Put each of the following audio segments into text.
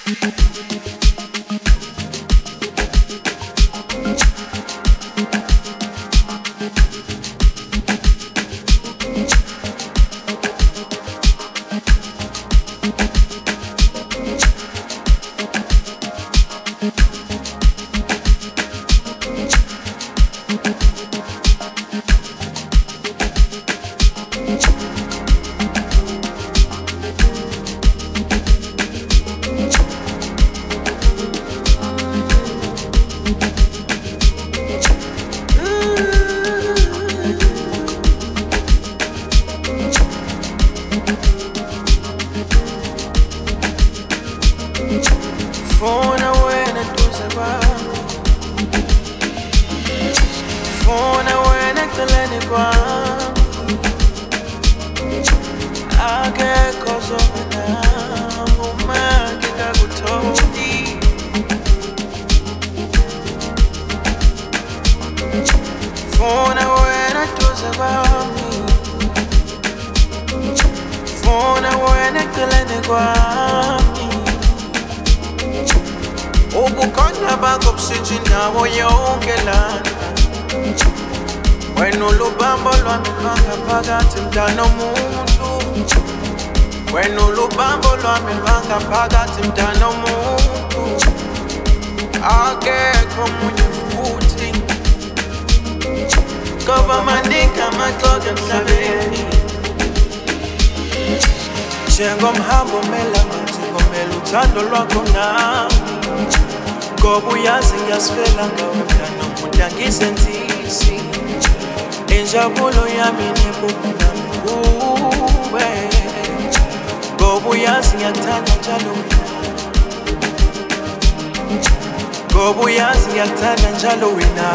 Njengomhambo mela ngomela uthando lwakho nami ngoba uyazi ngiyasifela ngawe mntana umuntu angisenzisi injabulo yami nephupho lami kuwe ngoba uyazi ngiyakuthanda njalo wena ngoba uyazi ngiyakuthanda njalo wena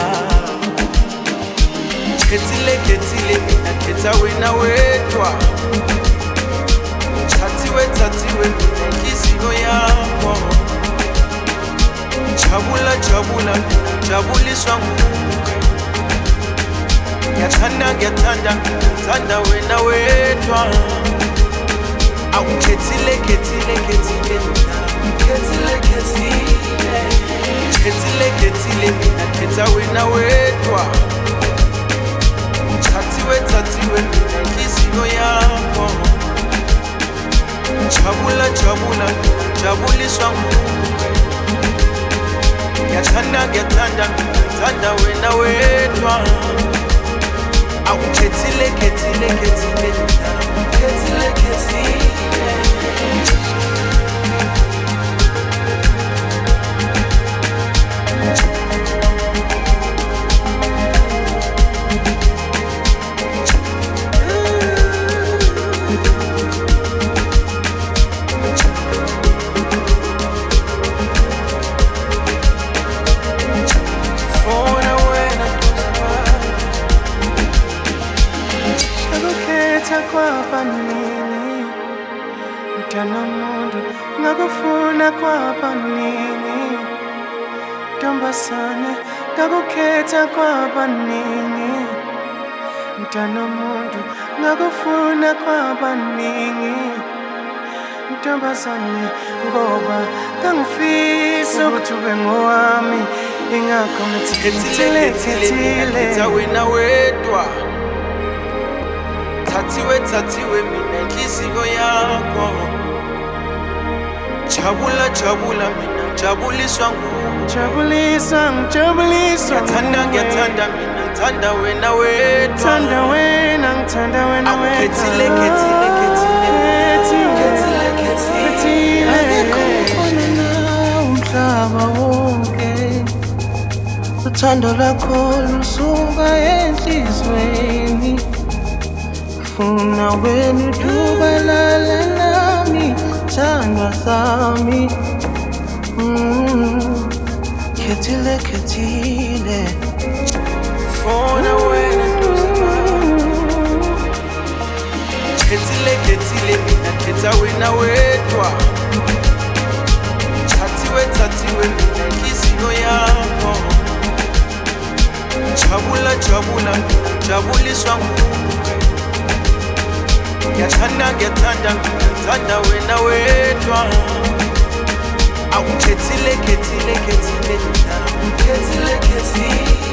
khethile mina khetha wena wedwa Tathiwe inhliziyo yakho jabuliswa nguwe ngiyathanda wena wedwa awukhethile mina khetha wena wedwa Tathiwe inhliziyo yakho jabuliswa nguwe ngiyathanda wena wedwa awukhethile kwabanini mntana muntu ngakufuna kwabanini ntombazane ngakukhetha kwabanini mntana muntu ngakufuna kwabanini ntombazane ngoba ngangifisa ukuthi ube ngowami ingakho ngithile wena wedwa Tathiwe mina inhliziyo yakho jabula mina jabuliswa nguwe ngiyathanda mina ngithanda wena wedwa ngithanda wena awukhethile khona na umhlaba wonke uthando lwakho lusuka enhlizweni Funa wenu dubalala nami thandwa sami Khethile Funa wena khethile mina khetha wena wedwa Tathiwe mina inhliziyo yakho jabuliswa nguwe ngiyathanda wena wedwa khethile khethile khethile khethile khethile